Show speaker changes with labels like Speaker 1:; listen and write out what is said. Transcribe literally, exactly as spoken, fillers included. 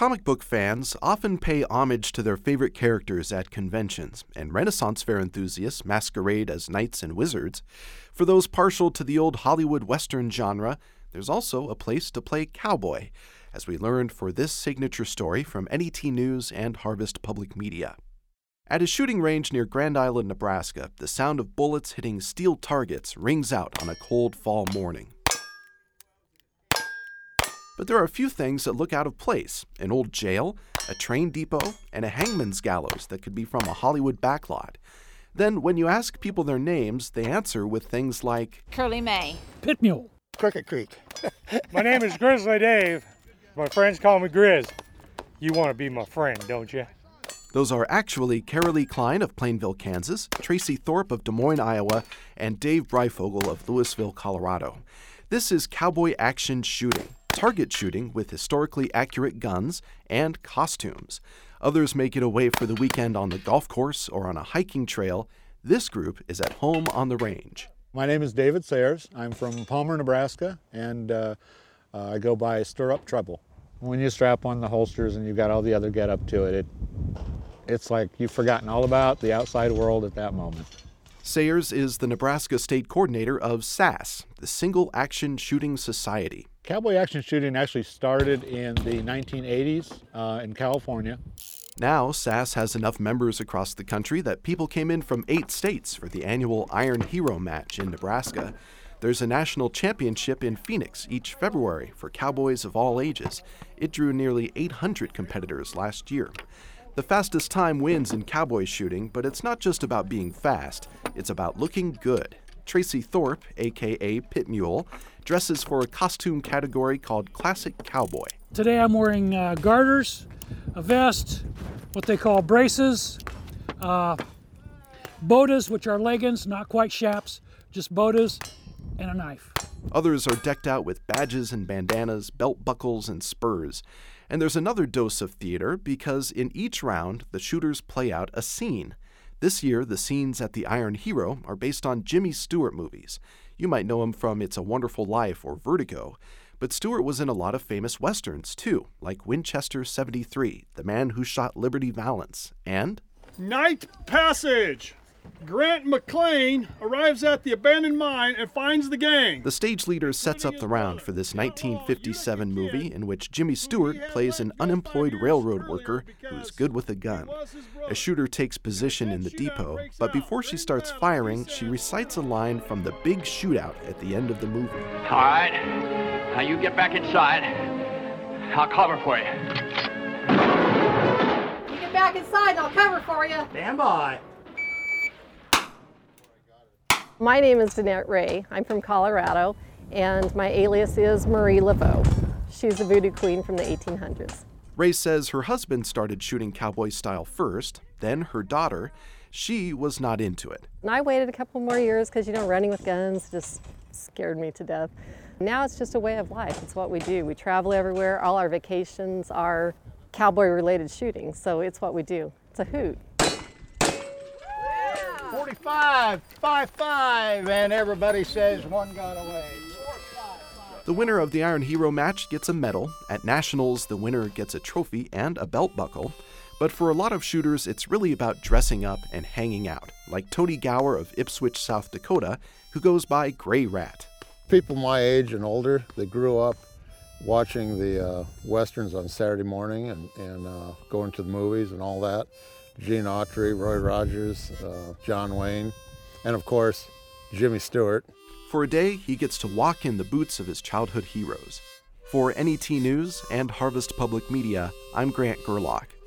Speaker 1: Comic book fans often pay homage to their favorite characters at conventions, and Renaissance fair enthusiasts masquerade as knights and wizards. For those partial to the old Hollywood Western genre, there's also a place to play cowboy, as we learned for this signature story from N E T News and Harvest Public Media. At a shooting range near Grand Island, Nebraska, the sound of bullets hitting steel targets rings out on a cold fall morning. But there are a few things that look out of place: an old jail, a train depot, and a hangman's gallows that could be from a Hollywood backlot. Then, when you ask people their names, they answer with things like
Speaker 2: Curly May,
Speaker 3: Pit Mule,
Speaker 4: Crooked Creek.
Speaker 5: My name is Grizzly Dave. My friends call me Grizz. You want to be my friend, don't you?
Speaker 1: Those are actually Carolee Klein of Plainville, Kansas, Tracy Thorpe of Des Moines, Iowa, and Dave Breifogel of Louisville, Colorado. This is cowboy action shooting, target shooting with historically accurate guns and costumes. Others may get away for the weekend on the golf course or on a hiking trail. This group is at home on the range.
Speaker 4: My name is David Sayers. I'm from Palmer, Nebraska, and uh, uh, I go by Stir Up Trouble. When you strap on the holsters and you've got all the other get up to it, it it's like you've forgotten all about the outside world at that moment.
Speaker 1: Sayers is the Nebraska state coordinator of S A S, the Single Action Shooting Society.
Speaker 4: Cowboy action shooting actually started in the nineteen eighties uh, in California.
Speaker 1: Now, S A S has enough members across the country that people came in from eight states for the annual Iron Hero match in Nebraska. There's a national championship in Phoenix each February for cowboys of all ages. It drew nearly eight hundred competitors last year. The fastest time wins in cowboy shooting, but it's not just about being fast. It's about looking good. Tracy Thorpe, a k a. Pit Mule, dresses for a costume category called Classic Cowboy.
Speaker 3: Today I'm wearing uh, garters, a vest, what they call braces, uh, botas, which are leggings, not quite chaps, just botas, and a knife.
Speaker 1: Others are decked out with badges and bandanas, belt buckles, and spurs. And there's another dose of theater because in each round, the shooters play out a scene. This year, the scenes at the Iron Hero are based on Jimmy Stewart movies. You might know him from It's a Wonderful Life or Vertigo, but Stewart was in a lot of famous westerns, too, like Winchester seventy-three, The Man Who Shot Liberty Valance, and
Speaker 6: Night Passage! Grant McLean arrives at the abandoned mine and finds the gang.
Speaker 1: The stage leader sets up the round for this nineteen fifty-seven movie in which Jimmy Stewart plays an unemployed railroad worker who's good with a gun. A shooter takes position in the depot, but before she starts firing, she recites a line from the big shootout at the end of the movie.
Speaker 7: All right, now you get back inside. I'll cover for you.
Speaker 8: You get back inside and I'll cover for you.
Speaker 4: Stand by.
Speaker 9: My name is Danette Ray. I'm from Colorado, and my alias is Marie Laveau. She's a voodoo queen from the eighteen hundreds.
Speaker 1: Ray says her husband started shooting cowboy style first, then her daughter. She was not into it.
Speaker 9: And I waited a couple more years because, you know, running with guns just scared me to death. Now it's just a way of life. It's what we do. We travel everywhere. All our vacations are cowboy-related shooting, so it's what we do. It's a hoot.
Speaker 4: forty-five, five five, and everybody says one gun away.
Speaker 1: The winner of the Iron Hero match gets a medal. At Nationals, the winner gets a trophy and a belt buckle. But for a lot of shooters, it's really about dressing up and hanging out, like Tony Gower of Ipswich, South Dakota, who goes by Gray Rat.
Speaker 10: People my age and older, they grew up watching the uh, Westerns on Saturday morning and, and uh, going to the movies and all that. Gene Autry, Roy Rogers, uh, John Wayne, and of course, Jimmy Stewart.
Speaker 1: For a day, he gets to walk in the boots of his childhood heroes. For N E T News and Harvest Public Media, I'm Grant Gerlach.